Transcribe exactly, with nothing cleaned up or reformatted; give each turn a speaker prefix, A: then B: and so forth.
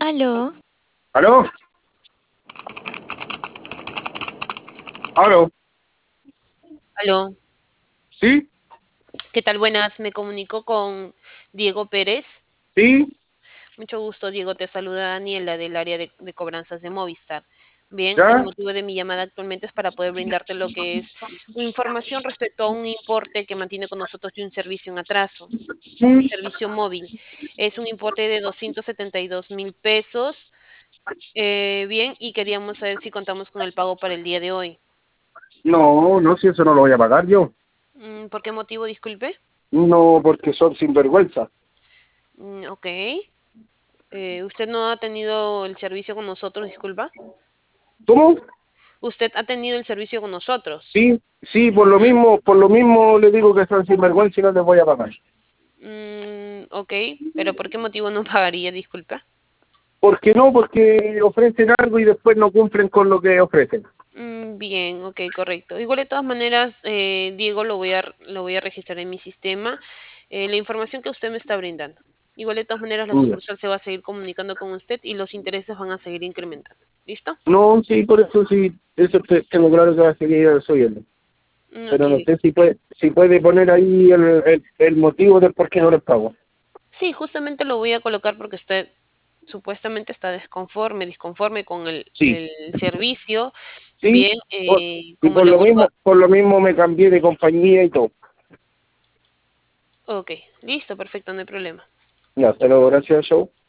A: Aló,
B: ¿Aló? ¿Aló?
A: Aló,
B: ¿Sí?
A: ¿qué tal? Buenas, me comunico con Diego Pérez.
B: ¿Sí?
A: Mucho gusto, Diego, te saluda Daniela del área de, de cobranzas de Movistar. Bien, el
B: ¿Ya?
A: motivo de mi llamada actualmente es para poder brindarte lo que es información respecto a un importe que mantiene con nosotros de un servicio en atraso, un
B: Sí.
A: servicio móvil. Es un importe de doscientos setenta y dos mil pesos. Eh, bien, y queríamos saber si contamos con el pago para el día de hoy.
B: No, no, si eso no lo voy a pagar yo.
A: Mm, ¿Por qué motivo, disculpe?
B: No, porque son sinvergüenza.
A: Mm, ok. Eh, ¿usted no ha tenido el servicio con nosotros, disculpa?
B: ¿Cómo?
A: Usted ha tenido el servicio con nosotros.
B: Sí, sí, por lo
A: Ujú.
B: mismo, por lo mismo le digo que son sinvergüenza y no les voy a pagar.
A: Mm, ok, pero ¿por qué motivo no pagaría, disculpa?
B: ¿Por qué no? Porque ofrecen algo y después no cumplen con lo que ofrecen.
A: Mm, bien, ok, correcto. Igual de todas maneras, eh, Diego, lo voy a, lo voy a registrar en mi sistema, eh, la información que usted me está brindando. Igual de todas maneras, la
B: Ya.
A: sucursal se va a seguir comunicando con usted y los intereses van a seguir incrementando. ¿Listo?
B: No, sí, por eso sí, eso te- tengo claro que va a seguir subiendo.
A: Mm, ok,
B: Pero no sé
A: listo.
B: si puede, si puede poner ahí el, el, el motivo del por qué no les pago.
A: Sí, justamente lo voy a colocar porque usted supuestamente está desconforme, disconforme con el,
B: Sí,
A: el servicio.
B: sí,
A: Bien,
B: por-
A: eh,
B: y
A: como
B: por
A: le
B: lo
A: vuelvo a...
B: mismo, por lo mismo me cambié de compañía y todo.
A: Ok, listo, perfecto, no hay problema.
B: Ya, hasta luego, gracias, show.